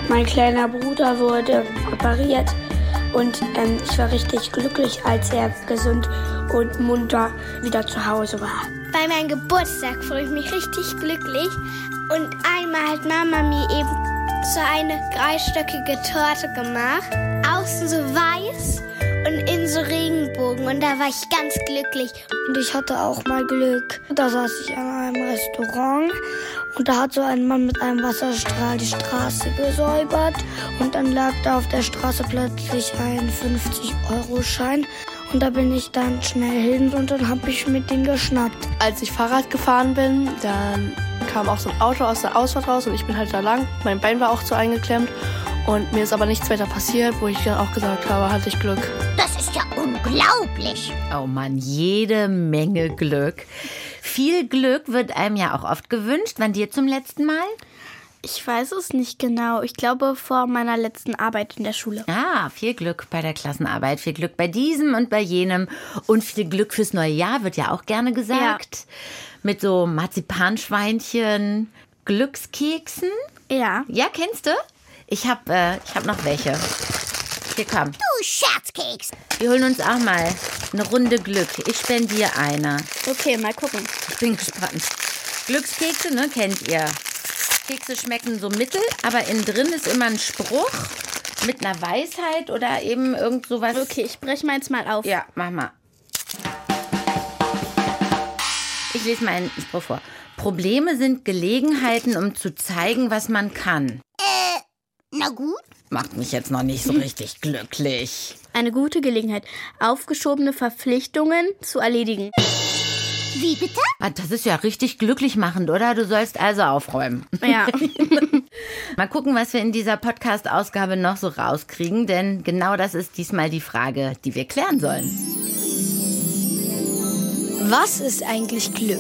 Mein kleiner Bruder wurde operiert und ich war richtig glücklich, als er gesund und munter wieder zu Hause war. Bei meinem Geburtstag fühle ich mich richtig glücklich und einmal hat Mama mir eben so eine dreistöckige Torte gemacht, außen so weiß und innen so Regenbogen und da war ich ganz glücklich. Und ich hatte auch mal Glück. Da saß ich an einem Restaurant und da hat so ein Mann mit einem Wasserstrahl die Straße gesäubert und dann lag da auf der Straße plötzlich ein 50-Euro-Schein und da bin ich dann schnell hin und dann habe ich mit dem geschnappt. Als ich Fahrrad gefahren bin, dann kam auch so ein Auto aus der Ausfahrt raus und ich bin halt da lang. Mein Bein war auch so eingeklemmt und mir ist aber nichts weiter passiert, wo ich dann auch gesagt habe, hatte ich Glück. Das ist ja unglaublich. Oh Mann, jede Menge Glück. Viel Glück wird einem ja auch oft gewünscht. Wann dir zum letzten Mal? Ich weiß es nicht genau. Ich glaube, vor meiner letzten Arbeit in der Schule. Ah, viel Glück bei der Klassenarbeit, viel Glück bei diesem und bei jenem. Und viel Glück fürs neue Jahr wird ja auch gerne gesagt. Ja. Mit so Marzipanschweinchen, Glückskeksen. Ja. Ja, kennst du? Ich hab noch welche. Hier, komm. Du Scherzkeks. Wir holen uns auch mal eine Runde Glück. Ich spendiere eine. Okay, mal gucken. Ich bin gespannt. Glückskekse, ne, kennt ihr. Kekse schmecken so mittel, aber innen drin ist immer ein Spruch mit einer Weisheit oder eben irgend sowas. Okay, ich breche meins mal auf. Ja, mach mal. Ich lese mal einen Spruch vor. Probleme sind Gelegenheiten, um zu zeigen, was man kann. Na gut. Macht mich jetzt noch nicht so richtig glücklich. Eine gute Gelegenheit, aufgeschobene Verpflichtungen zu erledigen. Wie bitte? Das ist ja richtig glücklich machend, oder? Du sollst also aufräumen. Ja. Mal gucken, was wir in dieser Podcast-Ausgabe noch so rauskriegen, denn genau das ist diesmal die Frage, die wir klären sollen. Was ist eigentlich Glück?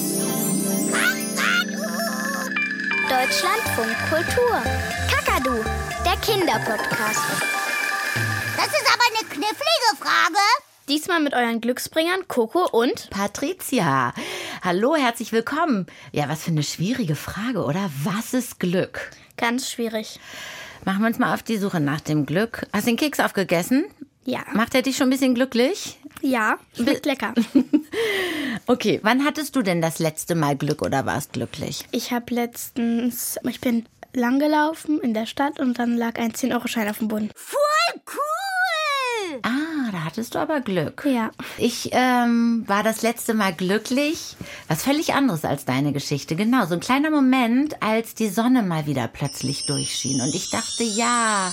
Deutschlandfunk Kultur. Kakadu, der Kinderpodcast. Das ist aber eine knifflige Frage. Diesmal mit euren Glücksbringern Coco und Patricia. Hallo, herzlich willkommen. Ja, was für eine schwierige Frage, oder? Was ist Glück? Ganz schwierig. Machen wir uns mal auf die Suche nach dem Glück. Hast du den Keks aufgegessen? Ja. Macht er dich schon ein bisschen glücklich? Ja, schmeckt lecker. Okay, wann hattest du denn das letzte Mal Glück oder warst glücklich? Ich bin lang gelaufen in der Stadt und dann lag ein 10-Euro-Schein auf dem Boden. Voll cool. Ah, da hattest du aber Glück. Ja. Ich war das letzte Mal glücklich. Was völlig anderes als deine Geschichte. Genau, so ein kleiner Moment, als die Sonne mal wieder plötzlich durchschien. Und ich dachte, ja,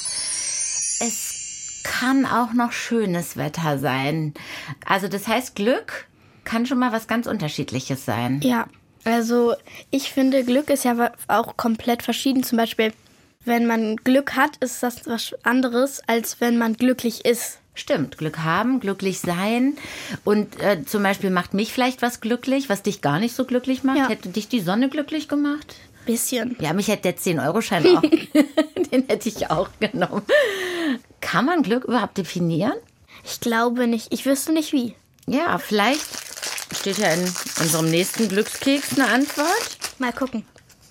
es kann auch noch schönes Wetter sein. Also das heißt, Glück kann schon mal was ganz Unterschiedliches sein. Ja, also ich finde, Glück ist ja auch komplett verschieden. Zum Beispiel, wenn man Glück hat, ist das was anderes, als wenn man glücklich ist. Stimmt, Glück haben, glücklich sein. Und zum Beispiel macht mich vielleicht was glücklich, was dich gar nicht so glücklich macht. Ja. Hätte dich die Sonne glücklich gemacht? Bisschen. Ja, mich hätte der 10-Euro-Schein auch, den hätte ich auch genommen. Kann man Glück überhaupt definieren? Ich glaube nicht. Ich wüsste nicht wie. Ja, vielleicht steht ja in unserem nächsten Glückskeks eine Antwort. Mal gucken.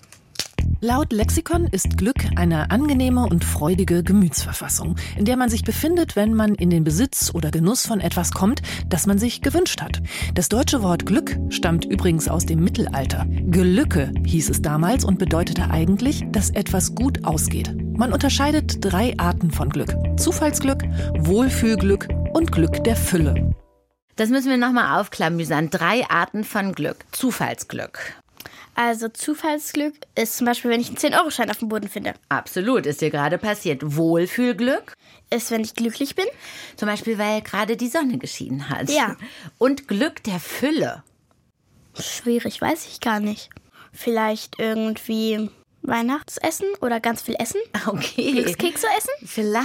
Laut Lexikon ist Glück eine angenehme und freudige Gemütsverfassung, in der man sich befindet, wenn man in den Besitz oder Genuss von etwas kommt, das man sich gewünscht hat. Das deutsche Wort Glück stammt übrigens aus dem Mittelalter. Gelücke hieß es damals und bedeutete eigentlich, dass etwas gut ausgeht. Man unterscheidet 3 Arten von Glück: Zufallsglück, Wohlfühlglück und Glück der Fülle. Das müssen wir nochmal aufklamüsern. 3 Arten von Glück. Zufallsglück. Also Zufallsglück ist zum Beispiel, wenn ich einen 10-Euro-Schein auf dem Boden finde. Absolut, ist dir gerade passiert. Wohlfühlglück ist, wenn ich glücklich bin. Zum Beispiel, weil gerade die Sonne geschienen hat. Ja. Und Glück der Fülle. Schwierig, weiß ich gar nicht. Vielleicht irgendwie Weihnachtsessen oder ganz viel Essen. Okay. Glückskekse essen?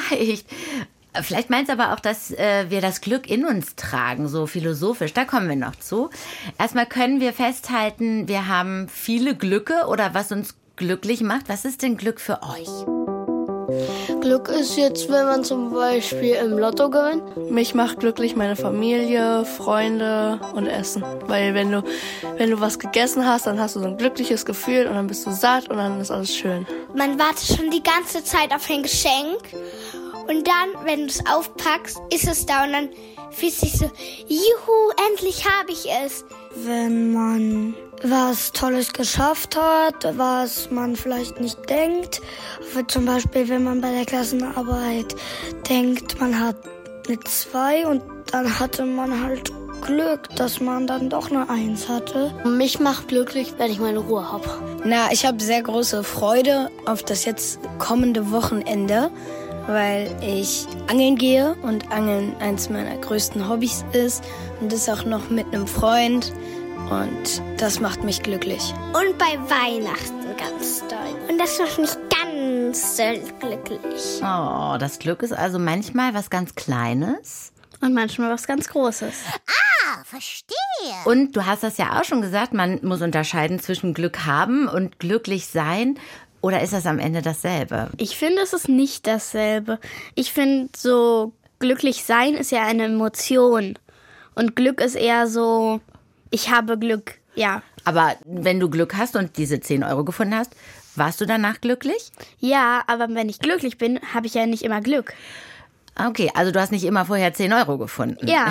Vielleicht meinst du aber auch, dass wir das Glück in uns tragen, so philosophisch. Da kommen wir noch zu. Erstmal können wir festhalten, wir haben viele Glücke oder was uns glücklich macht. Was ist denn Glück für euch? Glück ist jetzt, wenn man zum Beispiel im Lotto gewinnt. Mich macht glücklich meine Familie, Freunde und Essen. Weil wenn du was gegessen hast, dann hast du so ein glückliches Gefühl und dann bist du satt und dann ist alles schön. Man wartet schon die ganze Zeit auf ein Geschenk und dann, wenn du es aufpackst, ist es da und dann fühlst du dich so, juhu, endlich habe ich es. Wenn man was Tolles geschafft hat, was man vielleicht nicht denkt. Zum Beispiel, wenn man bei der Klassenarbeit denkt, man hat eine 2 und dann hatte man halt Glück, dass man dann doch eine 1 hatte. Mich macht glücklich, wenn ich meine Ruhe habe. Ich habe sehr große Freude auf das jetzt kommende Wochenende, weil ich angeln gehe und Angeln eins meiner größten Hobbys ist und das auch noch mit einem Freund und das macht mich glücklich. Und bei Weihnachten ganz doll. Und das macht mich ganz glücklich. Oh, das Glück ist also manchmal was ganz Kleines. Und manchmal was ganz Großes. Verstehe. Und du hast das ja auch schon gesagt, man muss unterscheiden zwischen Glück haben und glücklich sein. Oder ist das am Ende dasselbe? Ich finde, es ist nicht dasselbe. Ich finde, so glücklich sein ist ja eine Emotion. Und Glück ist eher so, ich habe Glück, ja. Aber wenn du Glück hast und diese 10 Euro gefunden hast, warst du danach glücklich? Ja, aber wenn ich glücklich bin, habe ich ja nicht immer Glück. Okay, also du hast nicht immer vorher 10 Euro gefunden. Ja.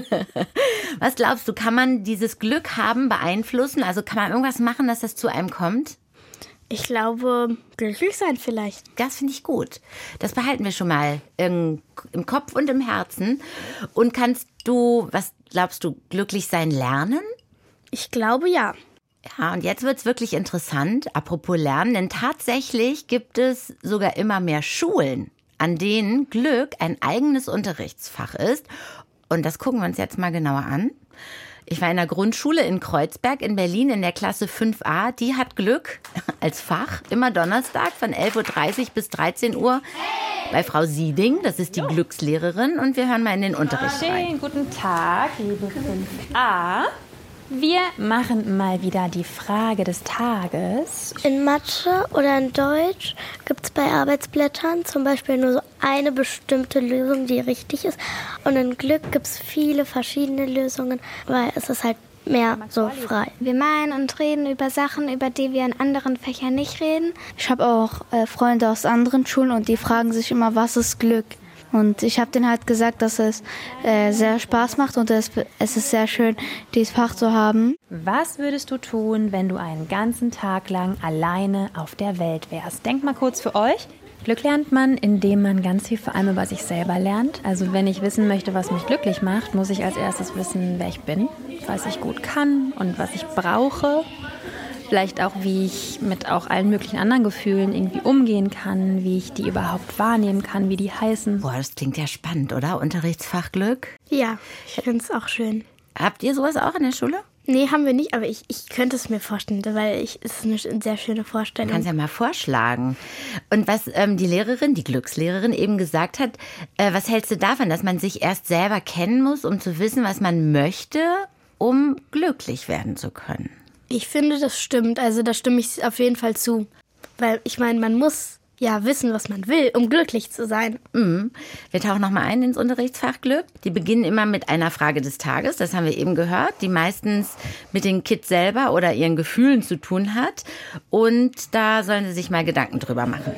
Was glaubst du, kann man dieses Glück haben beeinflussen? Also kann man irgendwas machen, dass das zu einem kommt? Ich glaube, glücklich sein vielleicht. Das finde ich gut. Das behalten wir schon mal im Kopf und im Herzen. Und kannst du, was glaubst du, glücklich sein lernen? Ich glaube, ja. Ja, und jetzt wird's wirklich interessant, apropos Lernen, denn tatsächlich gibt es sogar immer mehr Schulen, an denen Glück ein eigenes Unterrichtsfach ist. Und das gucken wir uns jetzt mal genauer an. Ich war in der Grundschule in Kreuzberg in Berlin in der Klasse 5a. Die hat Glück als Fach immer Donnerstag von 11.30 Uhr bis 13 Uhr bei Frau Sieding. Das ist die Glückslehrerin. Und wir hören mal in den Unterricht rein. Schönen guten Tag, liebe 5a. Wir machen mal wieder die Frage des Tages. In Mathe oder in Deutsch gibt es bei Arbeitsblättern zum Beispiel nur so eine bestimmte Lösung, die richtig ist. Und in Glück gibt es viele verschiedene Lösungen, weil es ist halt mehr so frei. Wir malen und reden über Sachen, über die wir in anderen Fächern nicht reden. Ich habe auch Freunde aus anderen Schulen und die fragen sich immer, was ist Glück? Und ich habe denen halt gesagt, dass es sehr Spaß macht und es ist sehr schön, dieses Fach zu haben. Was würdest du tun, wenn du einen ganzen Tag lang alleine auf der Welt wärst? Denkt mal kurz für euch. Glück lernt man, indem man ganz viel vor allem über sich selber lernt. Also wenn ich wissen möchte, was mich glücklich macht, muss ich als erstes wissen, wer ich bin, was ich gut kann und was ich brauche. Vielleicht auch, wie ich mit auch allen möglichen anderen Gefühlen irgendwie umgehen kann, wie ich die überhaupt wahrnehmen kann, wie die heißen. Boah, das klingt ja spannend, oder? Unterrichtsfach Glück? Ja, ich finde es auch schön. Habt ihr sowas auch in der Schule? Nee, haben wir nicht, aber ich könnte es mir vorstellen, weil es ist eine sehr schöne Vorstellung. Du kannst ja mal vorschlagen. Und was die Lehrerin, die Glückslehrerin eben gesagt hat, was hältst du davon, dass man sich erst selber kennen muss, um zu wissen, was man möchte, um glücklich werden zu können? Ich finde, das stimmt. Also da stimme ich auf jeden Fall zu. Weil ich meine, man muss ja wissen, was man will, um glücklich zu sein. Mhm. Wir tauchen nochmal ein ins Unterrichtsfach Glück. Die beginnen immer mit einer Frage des Tages, das haben wir eben gehört, die meistens mit den Kids selber oder ihren Gefühlen zu tun hat. Und da sollen sie sich mal Gedanken drüber machen.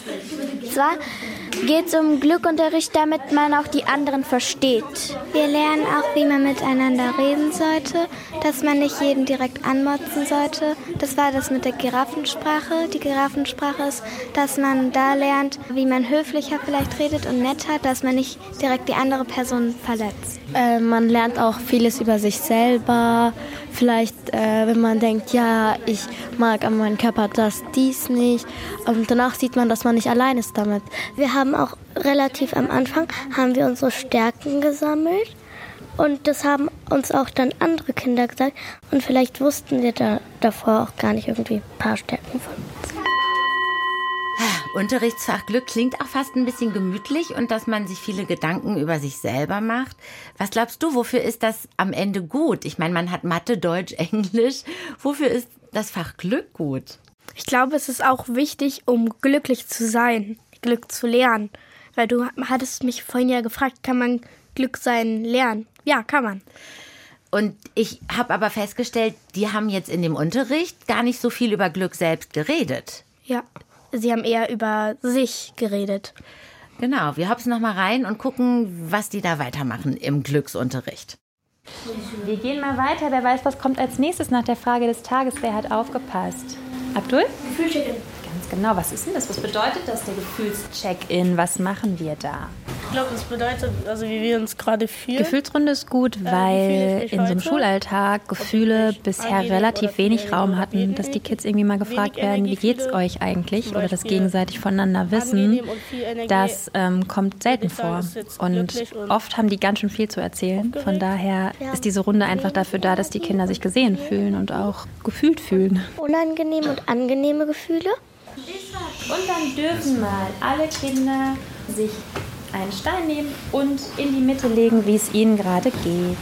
Zwar geht es um Glückunterricht, damit man auch die anderen versteht. Wir lernen auch, wie man miteinander reden sollte, dass man nicht jeden direkt anmotzen sollte. Das war das mit der Giraffensprache. Die Giraffensprache ist, dass man da lernt, wie man höflicher vielleicht redet und netter, dass man nicht direkt die andere Person verletzt. Man lernt auch vieles über sich selber. Vielleicht, wenn man denkt, ja, ich mag an meinem Körper dies nicht. Und danach sieht man, dass man nicht allein ist damit. Wir haben auch relativ am Anfang haben wir unsere Stärken gesammelt. Und das haben uns auch dann andere Kinder gesagt. Und vielleicht wussten wir davor auch gar nicht irgendwie ein paar Stärken von uns. Unterrichtsfach Glück klingt auch fast ein bisschen gemütlich und dass man sich viele Gedanken über sich selber macht. Was glaubst du, wofür ist das am Ende gut? Ich meine, man hat Mathe, Deutsch, Englisch. Wofür ist das Fach Glück gut? Ich glaube, es ist auch wichtig, um glücklich zu sein. Glück zu lernen. Weil du hattest mich vorhin ja gefragt, kann man Glück sein lernen? Ja, kann man. Und ich habe aber festgestellt, die haben jetzt in dem Unterricht gar nicht so viel über Glück selbst geredet. Ja, sie haben eher über sich geredet. Genau, wir hopsen noch mal rein und gucken, was die da weitermachen im Glücksunterricht. Wir gehen mal weiter. Wer weiß, was kommt als nächstes nach der Frage des Tages? Wer hat aufgepasst? Abdul? Gefühlscheck-in. Ganz genau. Was ist denn das? Was bedeutet das, der Gefühlscheck-in? Was machen wir da? Ich glaube, das bedeutet, also wie wir uns gerade fühlen. Gefühlsrunde ist gut, weil in so einem Schulalltag Gefühle bisher relativ wenig Raum hatten, dass die Kids irgendwie mal gefragt werden, wie geht's euch eigentlich? Oder das gegenseitig voneinander wissen. Das kommt selten vor. Und oft haben die ganz schön viel zu erzählen. Von daher ist diese Runde einfach dafür da, dass die Kinder sich gesehen fühlen und auch gefühlt fühlen. Unangenehme und angenehme Gefühle. Und dann dürfen mal alle Kinder sich einen Stein nehmen und in die Mitte legen, wie es ihnen gerade geht.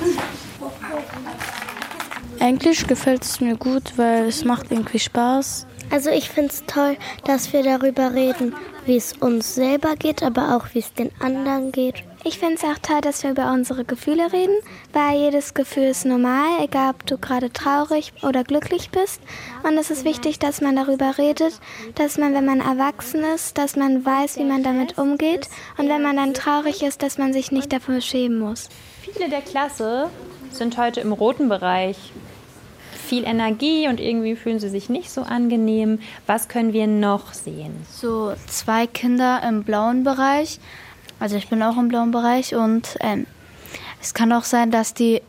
Eigentlich gefällt es mir gut, weil es macht irgendwie Spaß. Also ich finde es toll, dass wir darüber reden, wie es uns selber geht, aber auch wie es den anderen geht. Ich finde es auch toll, dass wir über unsere Gefühle reden, weil jedes Gefühl ist normal, egal ob du gerade traurig oder glücklich bist. Und es ist wichtig, dass man darüber redet, dass man, wenn man erwachsen ist, dass man weiß, wie man damit umgeht. Und wenn man dann traurig ist, dass man sich nicht dafür schämen muss. Viele der Klasse sind heute im roten Bereich. Viel Energie und irgendwie fühlen sie sich nicht so angenehm. Was können wir noch sehen? So 2 Kinder im blauen Bereich. Also ich bin auch im blauen Bereich und es kann auch sein, dass die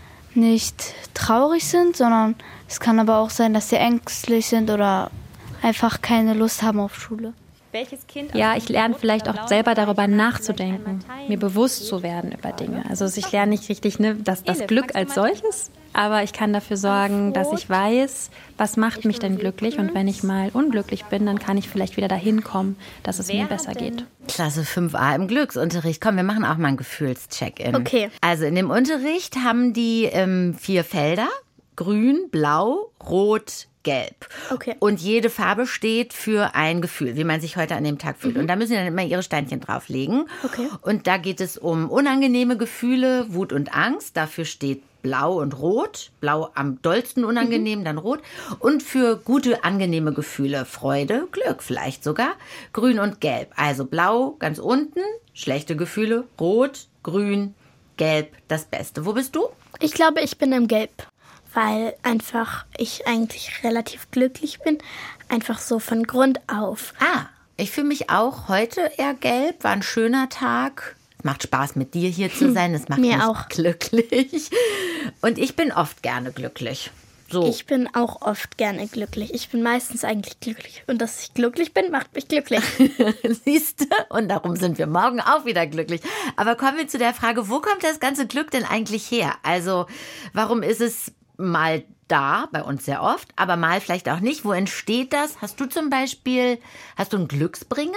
nicht traurig sind, sondern es kann aber auch sein, dass sie ängstlich sind oder einfach keine Lust haben auf Schule. Ja, ich lerne vielleicht auch selber darüber nachzudenken, mir bewusst zu werden über Dinge. Also ich lerne nicht richtig das Glück als solches, aber ich kann dafür sorgen, dass ich weiß, was macht mich denn glücklich. Und wenn ich mal unglücklich bin, dann kann ich vielleicht wieder dahin kommen, dass es mir besser geht. Klasse 5a im Glücksunterricht. Komm, wir machen auch mal einen Gefühlscheck-in. Okay. Also in dem Unterricht haben die 4 Felder. Grün, blau, rot, gelb. Okay. Und jede Farbe steht für ein Gefühl, wie man sich heute an dem Tag fühlt. Und da müssen sie dann immer ihre Steinchen drauflegen. Okay. Und da geht es um unangenehme Gefühle, Wut und Angst. Dafür steht blau und rot. Blau am dollsten unangenehm, dann rot. Und für gute, angenehme Gefühle, Freude, Glück vielleicht sogar, grün und gelb. Also blau ganz unten, schlechte Gefühle, rot, grün, gelb, das Beste. Wo bist du? Ich glaube, ich bin im Gelb, weil einfach ich eigentlich relativ glücklich bin, einfach so von Grund auf. Ich fühle mich auch heute eher gelb, war ein schöner Tag. Es macht Spaß, mit dir hier zu sein, es macht mich auch glücklich. Und ich bin oft gerne glücklich. So. Ich bin auch oft gerne glücklich. Ich bin meistens eigentlich glücklich. Und dass ich glücklich bin, macht mich glücklich. Siehst du? Und darum sind wir morgen auch wieder glücklich. Aber kommen wir zu der Frage, wo kommt das ganze Glück denn eigentlich her? Also, warum ist es mal da, bei uns sehr oft, aber mal vielleicht auch nicht? Wo entsteht das? Hast du zum Beispiel, einen Glücksbringer?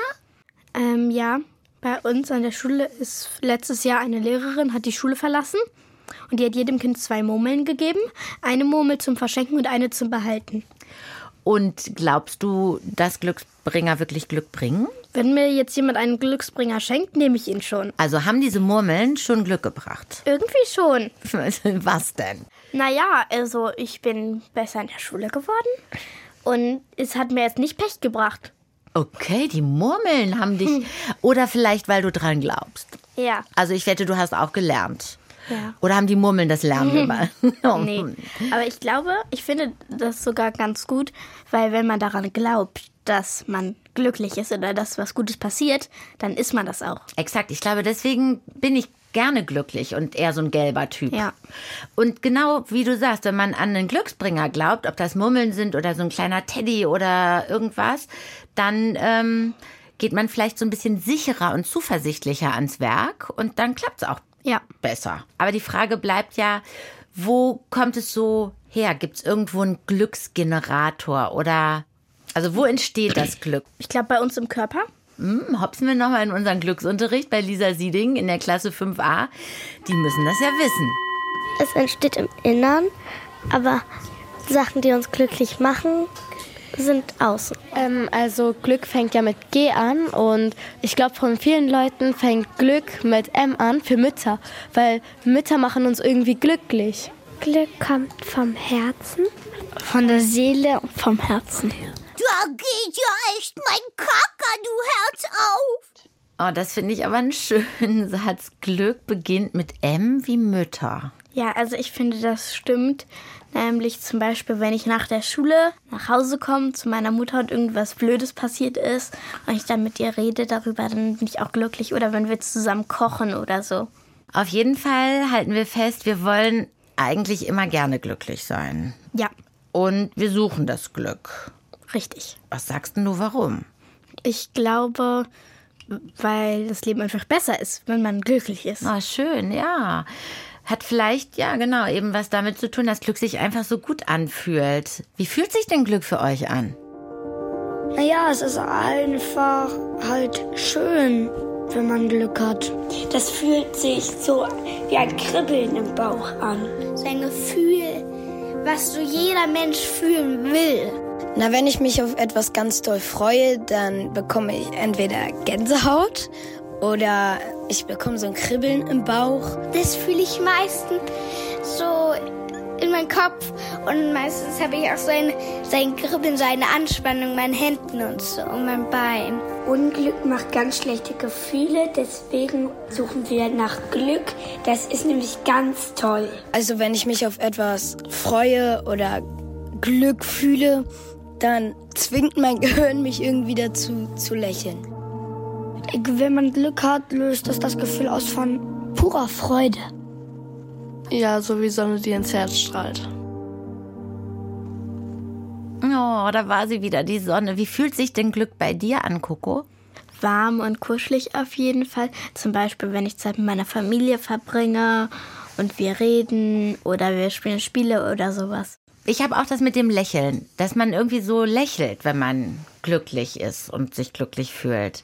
Ja, bei uns an der Schule ist letztes Jahr eine Lehrerin, hat die Schule verlassen. Und die hat jedem Kind 2 Murmeln gegeben. Eine Murmel zum Verschenken und eine zum Behalten. Und glaubst du, dass Glücksbringer wirklich Glück bringen? Wenn mir jetzt jemand einen Glücksbringer schenkt, nehme ich ihn schon. Also haben diese Murmeln schon Glück gebracht? Irgendwie schon. Was denn? Naja, also ich bin besser in der Schule geworden. Und es hat mir jetzt nicht Pech gebracht. Okay, die Murmeln haben dich... Oder vielleicht, weil du dran glaubst. Ja. Also ich wette, du hast auch gelernt. Ja. Oder haben die Murmeln das Lernen gemacht? Nee, aber ich finde das sogar ganz gut, weil wenn man daran glaubt, dass man glücklich ist oder dass was Gutes passiert, dann ist man das auch. Exakt, ich glaube, deswegen bin ich gerne glücklich und eher so ein gelber Typ. Ja. Und genau wie du sagst, wenn man an einen Glücksbringer glaubt, ob das Murmeln sind oder so ein kleiner Teddy oder irgendwas, dann geht man vielleicht so ein bisschen sicherer und zuversichtlicher ans Werk und dann klappt es auch besser. Aber die Frage bleibt ja, wo kommt es so her? Gibt es irgendwo einen Glücksgenerator oder, also wo entsteht das Glück? Ich glaube bei uns im Körper. Hopsen wir nochmal in unseren Glücksunterricht bei Lisa Sieding in der Klasse 5a. Die müssen das ja wissen. Es entsteht im Innern, aber Sachen, die uns glücklich machen, sind außen. Also Glück fängt ja mit G an und ich glaube, von vielen Leuten fängt Glück mit M an für Mütter, weil Mütter machen uns irgendwie glücklich. Glück kommt vom Herzen. Von der Seele und vom Herzen her. Da geht ja echt mein Kakadu Herz auf. Oh, das finde ich aber einen schönen Satz. Glück beginnt mit M wie Mütter. Ja, also ich finde, das stimmt. Nämlich zum Beispiel, wenn ich nach der Schule nach Hause komme zu meiner Mutter und irgendwas Blödes passiert ist und ich dann mit ihr rede darüber, dann bin ich auch glücklich. Oder wenn wir zusammen kochen oder so. Auf jeden Fall halten wir fest, wir wollen eigentlich immer gerne glücklich sein. Ja. Und wir suchen das Glück. Richtig. Was sagst denn du, warum? Ich glaube, weil das Leben einfach besser ist, wenn man glücklich ist. Oh, schön, ja. Hat vielleicht, ja genau, eben was damit zu tun, dass Glück sich einfach so gut anfühlt. Wie fühlt sich denn Glück für euch an? Naja, es ist einfach halt schön, wenn man Glück hat. Das fühlt sich so wie ein Kribbeln im Bauch an. So ein Gefühl, was so jeder Mensch fühlen will. Na, wenn ich mich auf etwas ganz doll freue, dann bekomme ich entweder Gänsehaut oder ich bekomme so ein Kribbeln im Bauch. Das fühle ich meistens so in meinem Kopf und meistens habe ich auch so ein Kribbeln, so eine Anspannung in meinen Händen und so und meinem Bein. Unglück macht ganz schlechte Gefühle, deswegen suchen wir nach Glück. Das ist nämlich ganz toll. Also wenn ich mich auf etwas freue oder Glück fühle, dann zwingt mein Gehirn mich irgendwie dazu zu lächeln. Wenn man Glück hat, löst das Gefühl aus von purer Freude. Ja, so wie Sonne, die ins Herz strahlt. Oh, da war sie wieder, die Sonne. Wie fühlt sich denn Glück bei dir an, Coco? Warm und kuschelig auf jeden Fall. Zum Beispiel, wenn ich Zeit mit meiner Familie verbringe und wir reden oder wir spielen Spiele oder sowas. Ich habe auch das mit dem Lächeln, dass man irgendwie so lächelt, wenn man glücklich ist und sich glücklich fühlt.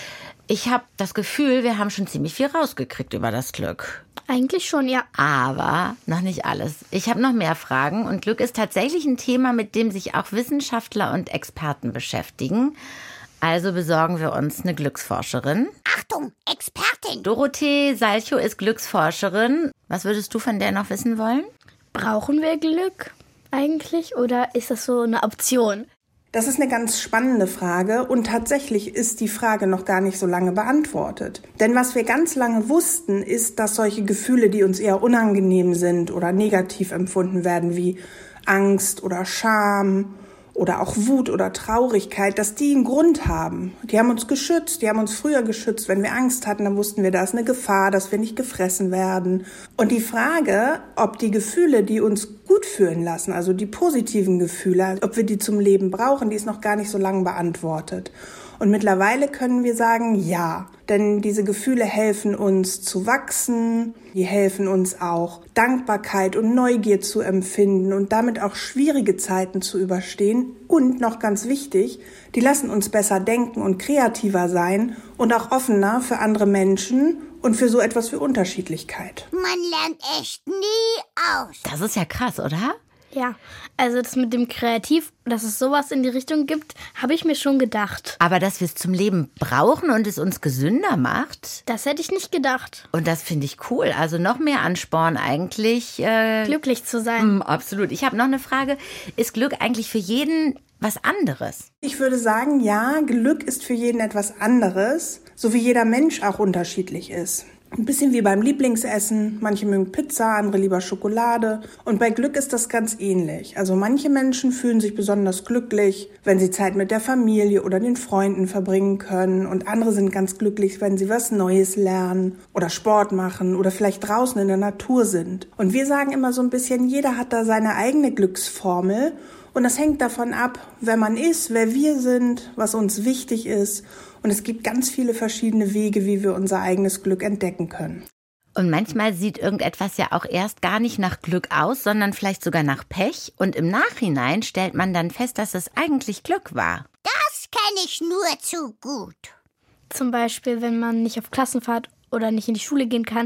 Ich habe das Gefühl, wir haben schon ziemlich viel rausgekriegt über das Glück. Eigentlich schon, ja. Aber noch nicht alles. Ich habe noch mehr Fragen und Glück ist tatsächlich ein Thema, mit dem sich auch Wissenschaftler und Experten beschäftigen. Also besorgen wir uns eine Glücksforscherin. Achtung, Expertin! Dorothee Salchow ist Glücksforscherin. Was würdest du von der noch wissen wollen? Brauchen wir Glück eigentlich oder ist das so eine Option? Das ist eine ganz spannende Frage und tatsächlich ist die Frage noch gar nicht so lange beantwortet. Denn was wir ganz lange wussten, ist, dass solche Gefühle, die uns eher unangenehm sind oder negativ empfunden werden, wie Angst oder Scham oder auch Wut oder Traurigkeit, dass die einen Grund haben. Die haben uns geschützt, die haben uns früher geschützt. Wenn wir Angst hatten, dann wussten wir, da ist eine Gefahr, dass wir nicht gefressen werden. Und die Frage, ob die Gefühle, die uns gut fühlen lassen, also die positiven Gefühle, ob wir die zum Leben brauchen, die ist noch gar nicht so lange beantwortet. Und mittlerweile können wir sagen, ja, denn diese Gefühle helfen uns zu wachsen, die helfen uns auch, Dankbarkeit und Neugier zu empfinden und damit auch schwierige Zeiten zu überstehen. Und noch ganz wichtig, die lassen uns besser denken und kreativer sein und auch offener für andere Menschen und für so etwas wie Unterschiedlichkeit. Man lernt echt nie aus. Das ist ja krass, oder? Ja, also das mit dem Kreativ, dass es sowas in die Richtung gibt, habe ich mir schon gedacht. Aber dass wir es zum Leben brauchen und es uns gesünder macht? Das hätte ich nicht gedacht. Und das finde ich cool. Also noch mehr Ansporn eigentlich. Glücklich zu sein. Absolut. Ich habe noch eine Frage. Ist Glück eigentlich für jeden was anderes? Ich würde sagen, ja, Glück ist für jeden etwas anderes, so wie jeder Mensch auch unterschiedlich ist. Ein bisschen wie beim Lieblingsessen. Manche mögen Pizza, andere lieber Schokolade. Und bei Glück ist das ganz ähnlich. Also manche Menschen fühlen sich besonders glücklich, wenn sie Zeit mit der Familie oder den Freunden verbringen können. Und andere sind ganz glücklich, wenn sie was Neues lernen oder Sport machen oder vielleicht draußen in der Natur sind. Und wir sagen immer so ein bisschen, jeder hat da seine eigene Glücksformel. Und das hängt davon ab, wer man ist, wer wir sind, was uns wichtig ist. Und es gibt ganz viele verschiedene Wege, wie wir unser eigenes Glück entdecken können. Und manchmal sieht irgendetwas ja auch erst gar nicht nach Glück aus, sondern vielleicht sogar nach Pech. Und im Nachhinein stellt man dann fest, dass es eigentlich Glück war. Das kenne ich nur zu gut. Zum Beispiel, wenn man nicht auf Klassenfahrt oder nicht in die Schule gehen kann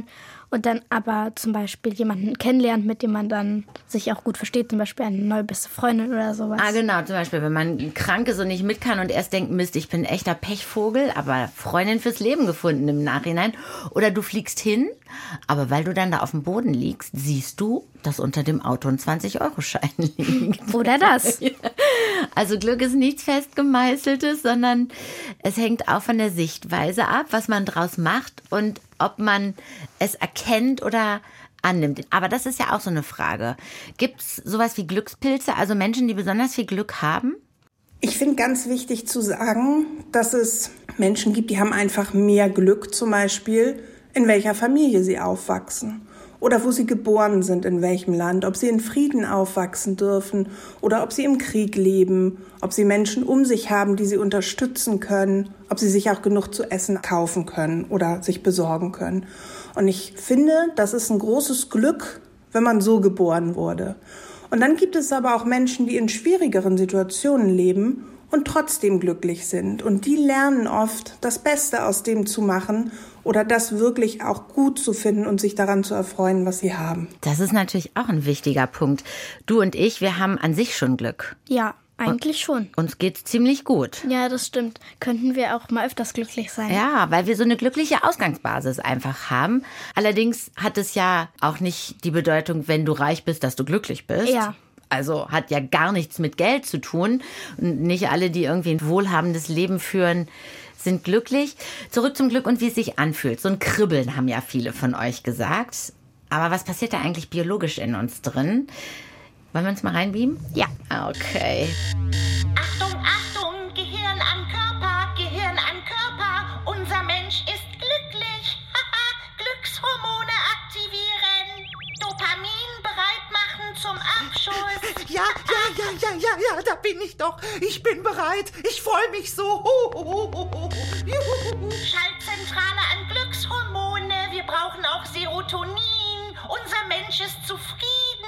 und dann aber zum Beispiel jemanden kennenlernt, mit dem man dann sich auch gut versteht, zum Beispiel eine neue beste Freundin oder sowas. Ah, genau, zum Beispiel, wenn man krank ist und nicht mit kann und erst denkt, Mist, ich bin ein echter Pechvogel, aber Freundin fürs Leben gefunden im Nachhinein. Oder du fliegst hin, aber weil du dann da auf dem Boden liegst, siehst du, dass unter dem Auto ein 20-Euro-Schein liegt. Oder das. Also Glück ist nichts Festgemeißeltes, sondern es hängt auch von der Sichtweise ab, was man draus macht und ob man es erkennt oder annimmt. Aber das ist ja auch so eine Frage. Gibt es sowas wie Glückspilze, also Menschen, die besonders viel Glück haben? Ich finde ganz wichtig zu sagen, dass es Menschen gibt, die haben einfach mehr Glück, zum Beispiel in welcher Familie sie aufwachsen oder wo sie geboren sind, in welchem Land, ob sie in Frieden aufwachsen dürfen oder ob sie im Krieg leben, ob sie Menschen um sich haben, die sie unterstützen können, ob sie sich auch genug zu essen kaufen können oder sich besorgen können. Und ich finde, das ist ein großes Glück, wenn man so geboren wurde. Und dann gibt es aber auch Menschen, die in schwierigeren Situationen leben und trotzdem glücklich sind. Und die lernen oft, das Beste aus dem zu machen oder das wirklich auch gut zu finden und sich daran zu erfreuen, was sie haben. Das ist natürlich auch ein wichtiger Punkt. Du und ich, wir haben an sich schon Glück. Ja, eigentlich schon. Uns geht's ziemlich gut. Ja, das stimmt. Könnten wir auch mal öfters glücklich sein. Ja, weil wir so eine glückliche Ausgangsbasis einfach haben. Allerdings hat es ja auch nicht die Bedeutung, wenn du reich bist, dass du glücklich bist. Ja. Also hat ja gar nichts mit Geld zu tun. Und nicht alle, die irgendwie ein wohlhabendes Leben führen, sind glücklich. Zurück zum Glück und wie es sich anfühlt. So ein Kribbeln haben ja viele von euch gesagt. Aber was passiert da eigentlich biologisch in uns drin? Wollen wir uns mal reinbeamen? Ja. Okay. Achtung, Achtung, Gehirn an Körper, Gehirn an Körper. Unser Mensch ist glücklich. Glückshormone aktivieren. Dopamin bereit machen zum Abschuss. Ja, da bin ich doch. Ich bin bereit. Ich freue mich so. Schaltzentrale an Glückshormone. Wir brauchen auch Serotonin. Unser Mensch ist zufrieden.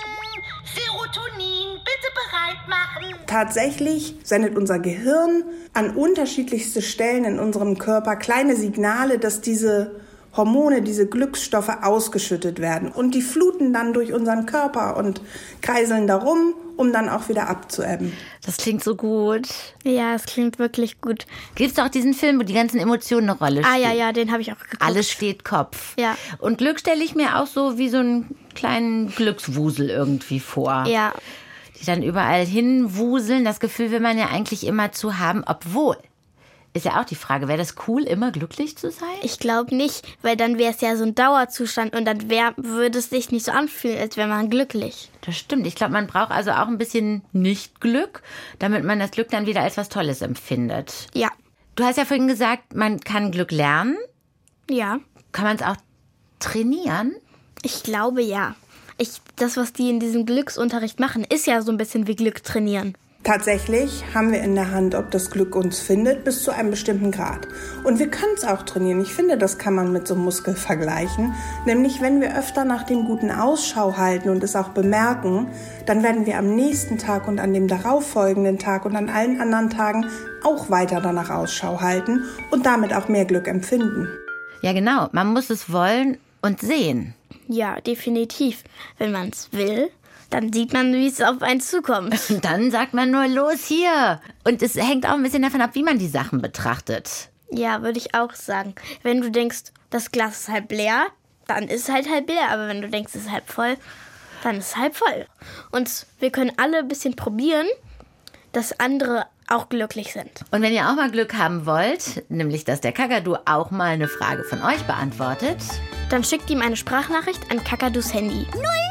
Serotonin, bitte bereit machen. Tatsächlich sendet unser Gehirn an unterschiedlichste Stellen in unserem Körper kleine Signale, dass diese Hormone, diese Glücksstoffe ausgeschüttet werden. Und die fluten dann durch unseren Körper und kreiseln darum, um dann auch wieder abzuebben. Das klingt so gut. Ja, es klingt wirklich gut. Gibt's auch diesen Film, wo die ganzen Emotionen eine Rolle spielen? Ja, den habe ich auch geguckt. Alles steht Kopf. Ja. Und Glück stelle ich mir auch so wie so einen kleinen Glückswusel irgendwie vor. Ja. Die dann überall hinwuseln. Das Gefühl will man ja eigentlich immer zu haben, obwohl. Ist ja auch die Frage, wäre das cool, immer glücklich zu sein? Ich glaube nicht, weil dann wäre es ja so ein Dauerzustand und dann würde es sich nicht so anfühlen, als wäre man glücklich. Das stimmt. Ich glaube, man braucht also auch ein bisschen Nicht-Glück, damit man das Glück dann wieder als was Tolles empfindet. Ja. Du hast ja vorhin gesagt, man kann Glück lernen. Ja. Kann man es auch trainieren? Ich glaube ja. Das, was die in diesem Glücksunterricht machen, ist ja so ein bisschen wie Glück trainieren. Tatsächlich haben wir in der Hand, ob das Glück uns findet, bis zu einem bestimmten Grad. Und wir können es auch trainieren. Ich finde, das kann man mit so einem Muskel vergleichen. Nämlich, wenn wir öfter nach dem Guten Ausschau halten und es auch bemerken, dann werden wir am nächsten Tag und an dem darauffolgenden Tag und an allen anderen Tagen auch weiter danach Ausschau halten und damit auch mehr Glück empfinden. Ja, genau. Man muss es wollen und sehen. Ja, definitiv. Wenn man es will, dann sieht man, wie es auf einen zukommt. Dann sagt man nur, los hier. Und es hängt auch ein bisschen davon ab, wie man die Sachen betrachtet. Ja, würde ich auch sagen. Wenn du denkst, das Glas ist halb leer, dann ist es halt halb leer. Aber wenn du denkst, es ist halb voll, dann ist es halb voll. Und wir können alle ein bisschen probieren, dass andere auch glücklich sind. Und wenn ihr auch mal Glück haben wollt, nämlich dass der Kakadu auch mal eine Frage von euch beantwortet, dann schickt ihm eine Sprachnachricht an Kakadus Handy.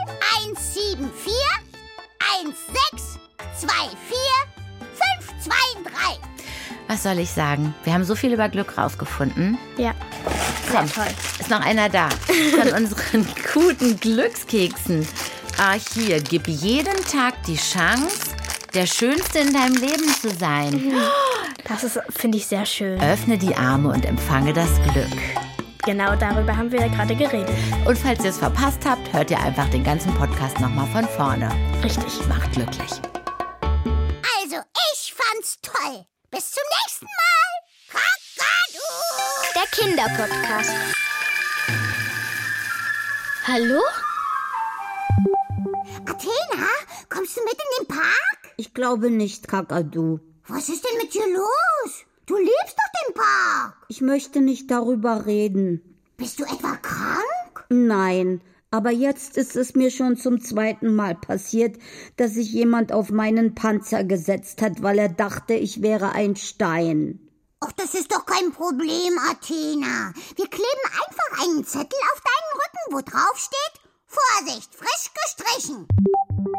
0174 1624 523. Was soll ich sagen? Wir haben so viel über Glück rausgefunden. Ja. Komm, toll. Ist noch einer da von unseren guten Glückskeksen. Ah, hier, gib jeden Tag die Chance, der Schönste in deinem Leben zu sein. Das ist, finde ich, sehr schön. Öffne die Arme und empfange das Glück. Genau, darüber haben wir ja gerade geredet. Und falls ihr es verpasst habt, hört ihr einfach den ganzen Podcast nochmal von vorne. Richtig. Macht glücklich. Also, ich fand's toll. Bis zum nächsten Mal. Kakadu! Der Kinderpodcast. Hallo? Athena, kommst du mit in den Park? Ich glaube nicht, Kakadu. Was ist denn mit dir los? Du liebst doch den Park. Ich möchte nicht darüber reden. Bist du etwa krank? Nein, aber jetzt ist es mir schon zum 2. Mal passiert, dass sich jemand auf meinen Panzer gesetzt hat, weil er dachte, ich wäre ein Stein. Ach, das ist doch kein Problem, Athena. Wir kleben einfach einen Zettel auf deinen Rücken, wo drauf steht: Vorsicht, frisch gestrichen.